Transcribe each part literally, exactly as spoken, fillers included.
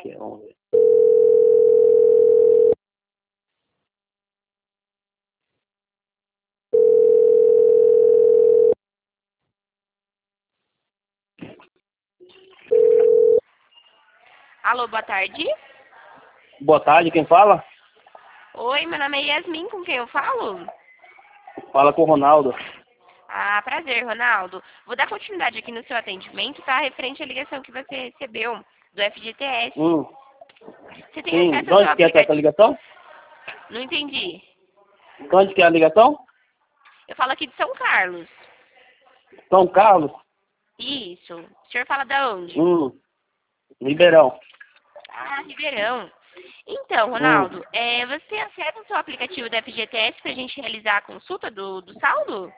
que é, vamos ver. Alô, boa tarde. Boa tarde, quem fala? Oi, meu nome é Yasmin, com quem eu falo? Fala com o Ronaldo. Ah, prazer, Ronaldo. Vou dar continuidade aqui no seu atendimento, tá? Referente à ligação que você recebeu do F G T S. Hum, Você tem sim, acesso de ao seu onde que é essa aplicativo? ligação? Não entendi. De onde que é a ligação? Eu falo aqui de São Carlos. São Carlos? Isso. O senhor fala da onde? Hum, Ribeirão. Ah, Ribeirão. Então, Hum, Ronaldo, é, você tem acesso ao seu aplicativo da F G T S para a gente realizar a consulta do, do saldo?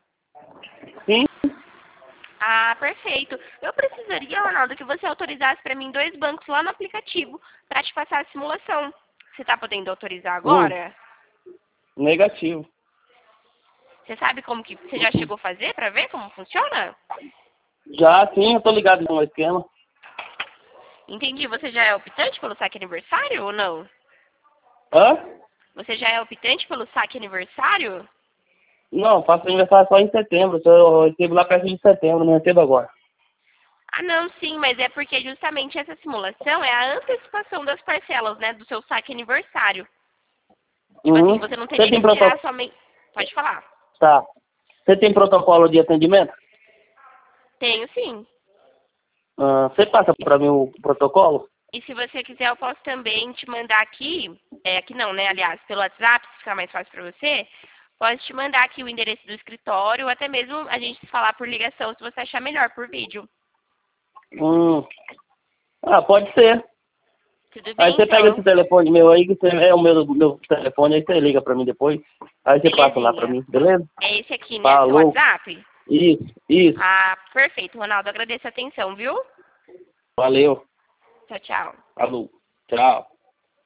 sim, Ah, perfeito. Eu precisaria, Ronaldo, que você autorizasse para mim dois bancos lá no aplicativo para te passar a simulação. Você está podendo autorizar hum, agora? negativo. Você sabe como que você já chegou a fazer para ver como funciona? Já, sim, eu tô ligado no esquema. Entendi. Você já é optante pelo saque aniversário ou não? Hã? Você já é optante pelo saque aniversário? Não, faço aniversário só em setembro. Eu recebo lá perto de setembro, não recebo agora. Ah, não, sim, mas é porque justamente essa simulação é a antecipação das parcelas, né, do seu saque aniversário. Tipo assim, Uhum. você não Você teria tem que tirar protocolo? somente... Pode falar. Tá. Você tem protocolo de atendimento? Tenho, sim. Ah, você passa para mim o protocolo? E se você quiser, eu posso também te mandar aqui, é, aqui não, né, aliás, pelo WhatsApp, se ficar mais fácil para você, posso te mandar aqui o endereço do escritório, ou até mesmo a gente falar por ligação, se você achar melhor, por vídeo. Hum. Ah, pode ser. Tudo Aí bem, você pega então? esse telefone meu aí, que você, é o meu, meu telefone, aí você liga para mim depois. Aí você passa lá para Belezinha. mim, beleza? É esse aqui, né, seu Falou. WhatsApp? Isso, isso. Ah, perfeito, Ronaldo, agradeço a atenção, viu? Valeu. Tchau, tchau. Falou. Tchau.